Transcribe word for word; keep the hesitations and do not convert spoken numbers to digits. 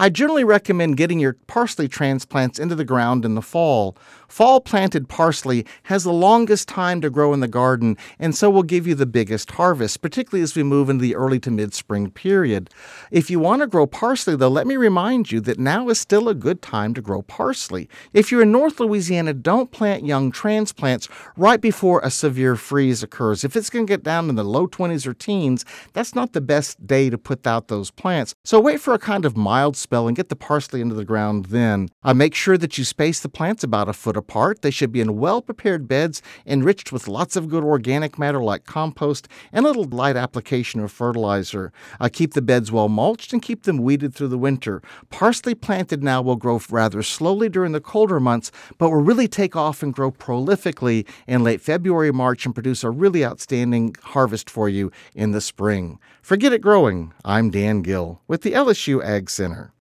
I generally recommend getting your parsley transplants into the ground in the fall. Fall planted parsley has the longest time to grow in the garden and so will give you the biggest harvest, particularly as we move into the early to mid-spring period. If you want to grow parsley, though, let me remind you that now is still a good time to grow parsley. If you're in North Louisiana, don't plant young transplants right before a severe freeze occurs. If it's going to get down in the low twenties or teens, that's not the best day to put out those plants. So wait for a kind of mild spell and get the parsley into the ground then. Uh, make sure that you space the plants about a foot apart. They should be in well-prepared beds enriched with lots of good organic matter like compost and a little light application of fertilizer. Uh, keep the beds well mulched and keep them weeded through the winter. Parsley planted now will grow rather slowly during the colder months, but will really take off and grow prolifically in late February, March, and produce a really outstanding harvest for you in the spring. Forget it growing. I'm Dan Gill with the L S U Ag Center.